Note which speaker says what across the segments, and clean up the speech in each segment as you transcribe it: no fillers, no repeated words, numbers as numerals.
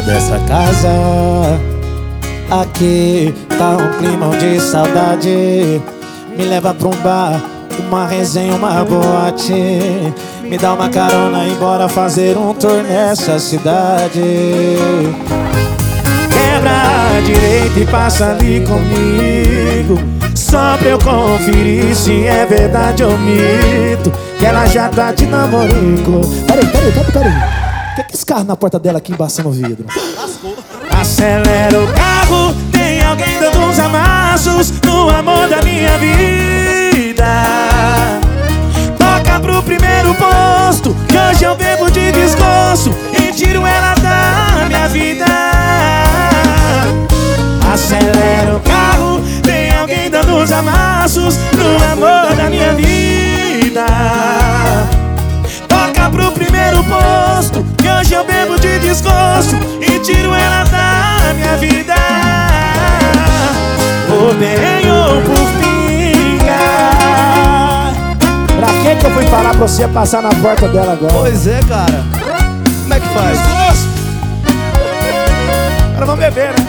Speaker 1: dessa casa. Aqui tá um clima de saudade. Me leva pra um bar, uma resenha, uma boate. Me dá uma carona e bora fazer um tour nessa cidade. Quebra a direita e passa ali comigo, só pra eu conferir se é verdade ou mito que ela já tá de namorico. Peraí. O que é esse carro na porta dela aqui embaçando o vidro? Acelera o carro, tem alguém dando uns amassos no amor da minha vida. Toca pro primeiro posto, que hoje eu bebo de desgosto e tiro ela da minha vida. Acelera o carro, tem alguém dando uns amassos no amor da minha vida. Toca pro primeiro posto, que hoje eu bebo de desgosto e tiro ela da minha vida. Por bem ou por pinga. Pra que eu fui falar pra você passar na porta dela agora?
Speaker 2: Pois é, cara. Como é que faz?
Speaker 1: Desgosto. Agora vamos beber, né?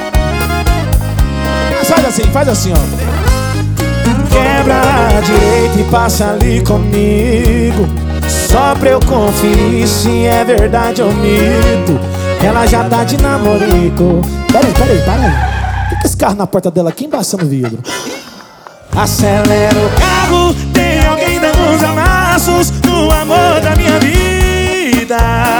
Speaker 1: Mas faz assim, ó. Quebra a direita e passa ali comigo, só pra eu conferir se é verdade ou mito ela já tá de namorico. Peraí. O que é esse carro na porta dela aqui embaçando o vidro? Acelera o carro, tem alguém dando uns amassos no amor da minha vida.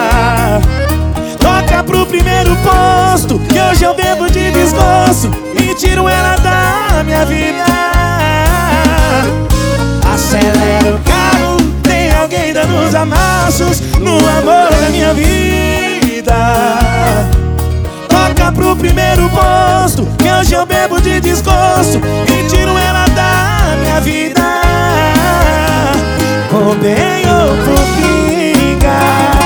Speaker 1: Toca pro primeiro posto, que hoje eu bebo de desgosto e tiro ela da minha vida. Acelera o carro, tem alguém dando uns amassos no amor da minha vida. Toca pro primeiro posto, que hoje eu bebo de desgosto e tiro ela da minha vida. Por bem ou por pinga.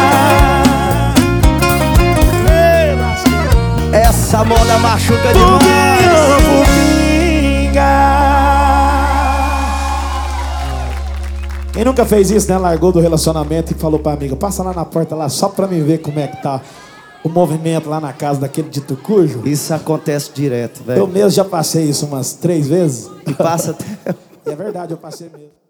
Speaker 2: Essa moda machuca
Speaker 1: Por
Speaker 2: demais.
Speaker 1: bem ou por pinga. Quem nunca fez isso, né? Largou do relacionamento e falou pra amiga: passa lá na porta lá só pra me ver como é que tá o movimento lá na casa daquele de Tucujo.
Speaker 2: Isso acontece direto, velho.
Speaker 1: Eu mesmo já passei isso umas 3 vezes.
Speaker 2: E passa até...
Speaker 1: É verdade, eu passei mesmo.